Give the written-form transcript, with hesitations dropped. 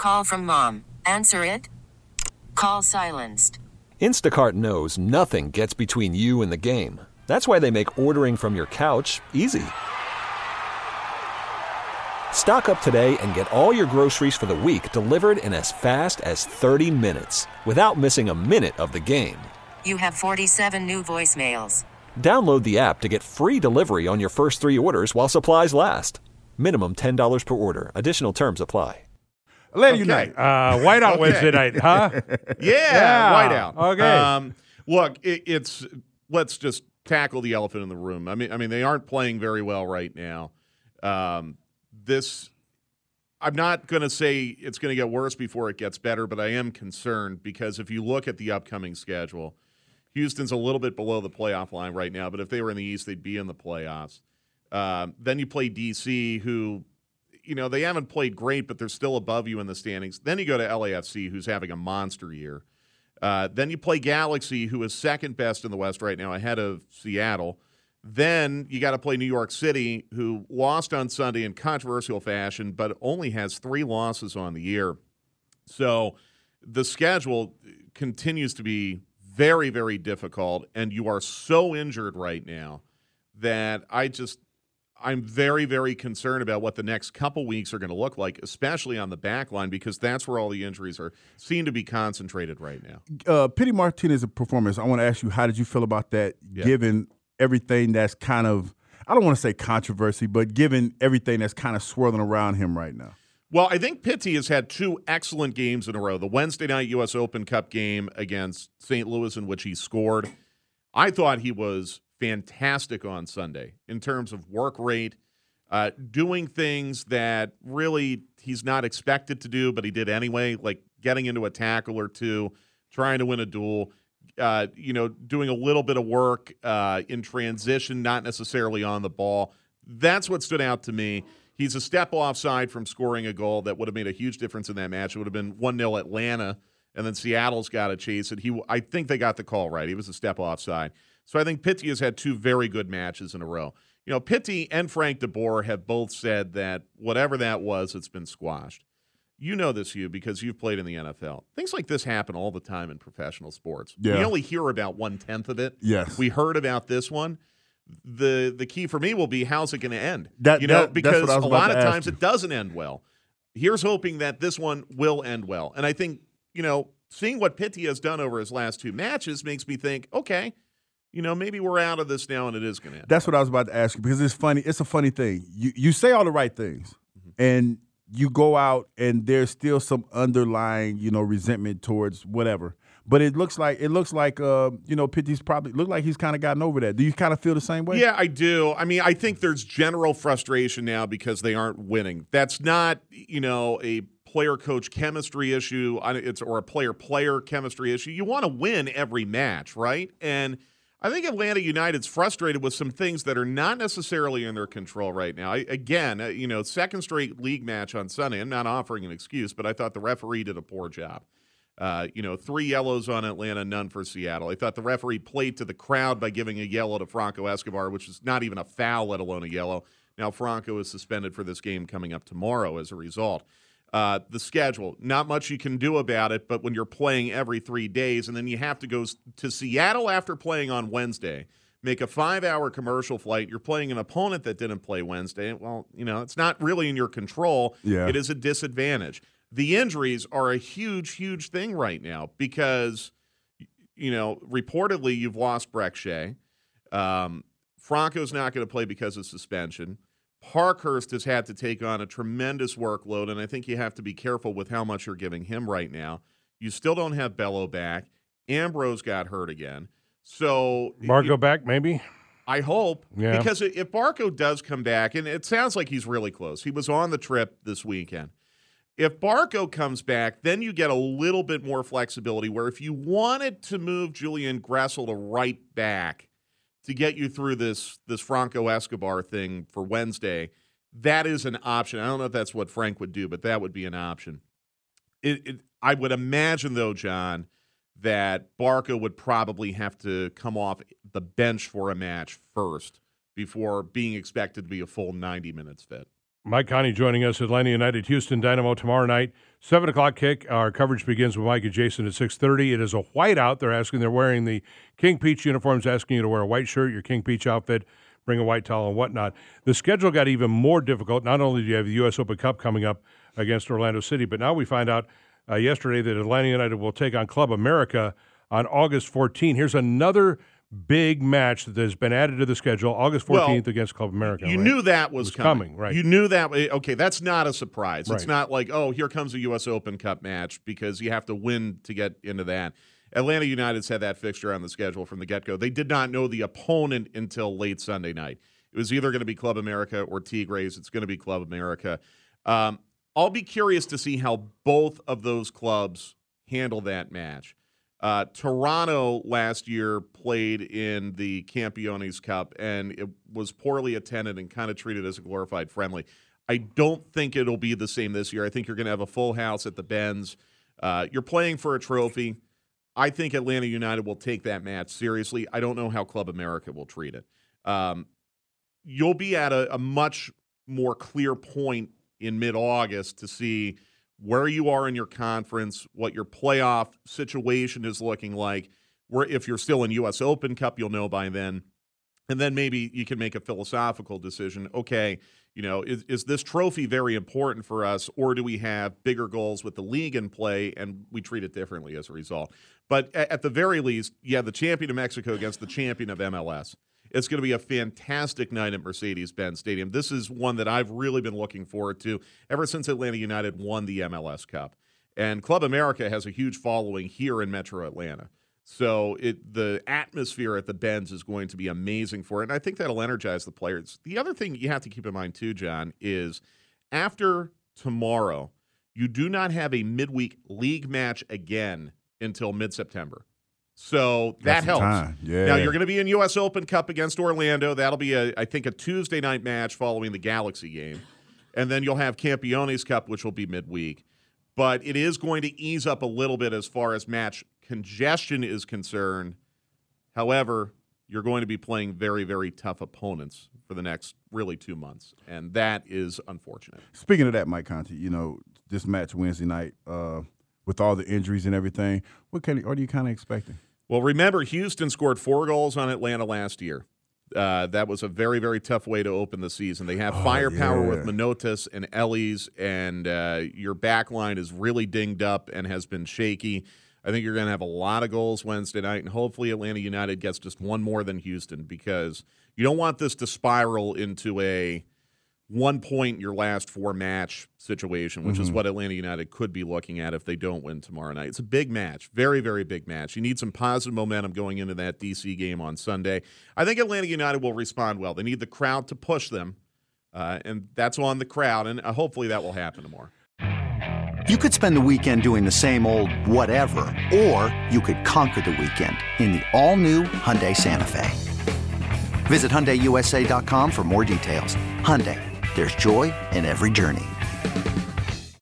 Call from mom. Answer it. Call silenced. Instacart knows nothing gets between you and the game. That's why they make ordering from your couch easy. Stock up today and get all your groceries for the week delivered in as fast as 30 minutes without missing a minute of the game. You have 47 new voicemails. Download the app to get free delivery on your first 3 orders while supplies last. Minimum $10 per order. Additional terms apply. Atlanta United. Whiteout Wednesday night, huh? Yeah, whiteout. Okay. Look, it's let's just tackle the elephant in the room. I mean, they aren't playing very well right now. I'm not going to say it's going to get worse before it gets better, but I am concerned because if you look at the upcoming schedule, Houston's a little bit below the playoff line right now, but if they were in the East, they'd be in the playoffs. Then you play D.C., who, they haven't played great, but they're still above you in the standings. Then you go to LAFC, who's having a monster year. Then you play Galaxy, who is second best in the West right now, ahead of Seattle. Then you got to play New York City, who lost on Sunday in controversial fashion, but only has 3 losses on the year. So the schedule continues to be very, very difficult, and you are so injured right now that I'm very, very concerned about what the next couple weeks are going to look like, especially on the back line, because that's where all the injuries seem to be concentrated right now. Pity Martinez's performance, I want to ask you, how did you feel about that, given everything that's kind of, I don't want to say controversy, but given everything that's kind of swirling around him right now? Well, I think Pitti has had 2 excellent games in a row. The Wednesday night U.S. Open Cup game against St. Louis, in which he scored. I thought he was fantastic on Sunday in terms of work rate, doing things that really he's not expected to do, but he did anyway, like getting into a tackle or 2, trying to win a duel. Doing a little bit of work in transition, not necessarily on the ball. That's what stood out to me. He's a step offside from scoring a goal that would have made a huge difference in that match. It would have been 1-0 Atlanta, and then Seattle's got to chase it. I think they got the call right. He was a step offside. So I think Pitti has had 2 very good matches in a row. Pitti and Frank DeBoer have both said that whatever that was, it's been squashed. You know this, Hugh, because you've played in the NFL. Things like this happen all the time in professional sports. Yeah. We only hear about 1/10 of it. Yes. We heard about this one. The key for me will be, how's it going to end? Because that's a lot of times it doesn't end well. Here's hoping that this one will end well. And I think, seeing what Pitti has done over his last 2 matches makes me think, okay, maybe we're out of this now and it is going to end. That's what I was about to ask you, because it's funny. It's a funny thing. You say all the right things, and you go out and there's still some underlying, resentment towards whatever. But it looks like Pitti's probably look like he's kind of gotten over that. Do you kind of feel the same way? Yeah, I do. I mean, I think there's general frustration now because they aren't winning. That's not, a player-coach chemistry issue, or a player-player chemistry issue. You want to win every match, right? And I think Atlanta United's frustrated with some things that are not necessarily in their control right now. Second straight league match on Sunday. I'm not offering an excuse, but I thought the referee did a poor job. 3 yellows on Atlanta, none for Seattle. I thought the referee played to the crowd by giving a yellow to Franco Escobar, which is not even a foul, let alone a yellow. Now Franco is suspended for this game coming up tomorrow as a result. The schedule, not much you can do about it, but when you're playing every 3 days and then you have to go to Seattle after playing on Wednesday, make a 5-hour commercial flight, you're playing an opponent that didn't play Wednesday. Well, it's not really in your control. Yeah. It is a disadvantage. The injuries are a huge, huge thing right now because, reportedly you've lost Breck Shea. Franco's not going to play because of suspension. Parkhurst has had to take on a tremendous workload, and I think you have to be careful with how much you're giving him right now. You still don't have Bello back. Ambrose got hurt again. So Barco back, maybe? I hope. Yeah. Because if Barco does come back, and it sounds like he's really close. He was on the trip this weekend. If Barco comes back, then you get a little bit more flexibility where if you wanted to move Julian Gressel to right back to get you through this Franco Escobar thing for Wednesday, that is an option. I don't know if that's what Frank would do, but that would be an option. I would imagine, though, John, that Barco would probably have to come off the bench for a match first before being expected to be a full 90 minutes fit. Mike Conti joining us, Atlanta United, Houston Dynamo tomorrow night, 7 o'clock kick. Our coverage begins with Mike and Jason at 6:30. It is a whiteout. They're wearing the King Peach uniforms, asking you to wear a white shirt, your King Peach outfit, bring a white towel and whatnot. The schedule got even more difficult. Not only do you have the U.S. Open Cup coming up against Orlando City, but now we find out yesterday that Atlanta United will take on Club America on August 14. Here's another big match that has been added to the schedule, August 14th against Club America. You knew that was coming, right? You knew that. Okay, that's not a surprise. Right. It's not like, oh, here comes a U.S. Open Cup match because you have to win to get into that. Atlanta United's had that fixture on the schedule from the get-go. They did not know the opponent until late Sunday night. It was either going to be Club America or Tigres. It's going to be Club America. I'll be curious to see how both of those clubs handle that match. Toronto last year played in the Campeones Cup, and it was poorly attended and kind of treated as a glorified friendly. I don't think it'll be the same this year. I think you're going to have a full house at the Benz. You're playing for a trophy. I think Atlanta United will take that match seriously. I don't know how Club America will treat it. You'll be at a much more clear point in mid-August to see where you are in your conference, what your playoff situation is looking like. Where if you're still in U.S. Open Cup, you'll know by then. And then maybe you can make a philosophical decision. Okay, is this trophy very important for us, or do we have bigger goals with the league in play and we treat it differently as a result? But at the very least, the champion of Mexico against the champion of MLS. It's going to be a fantastic night at Mercedes-Benz Stadium. This is one that I've really been looking forward to ever since Atlanta United won the MLS Cup. And Club America has a huge following here in Metro Atlanta. So the atmosphere at the Benz is going to be amazing for it, and I think that'll energize the players. The other thing you have to keep in mind, too, John, is after tomorrow, you do not have a midweek league match again until mid-September. So that helps. Yeah. Now, you're going to be in U.S. Open Cup against Orlando. That'll be, I think, a Tuesday night match following the Galaxy game. And then you'll have Campeones Cup, which will be midweek. But it is going to ease up a little bit as far as match congestion is concerned. However, you're going to be playing very, very tough opponents for the next, really, 2 months. And that is unfortunate. Speaking of that, Mike Conti, this match Wednesday night, with all the injuries and everything, what are you kind of expecting? Well, remember, Houston scored 4 goals on Atlanta last year. That was a very, very tough way to open the season. They have firepower with Manotas and Ellis, and your back line is really dinged up and has been shaky. I think you're going to have a lot of goals Wednesday night, and hopefully Atlanta United gets just one more than Houston, because you don't want this to spiral into a 1 point in your last 4 match situation, which is what Atlanta United could be looking at if they don't win tomorrow night. It's a big match, very, very big match. You need some positive momentum going into that DC game on Sunday. I think Atlanta United will respond well. They need the crowd to push them, and that's on the crowd, and hopefully that will happen tomorrow. You could spend the weekend doing the same old whatever, or you could conquer the weekend in the all-new Hyundai Santa Fe. Visit HyundaiUSA.com for more details. Hyundai. There's joy in every journey.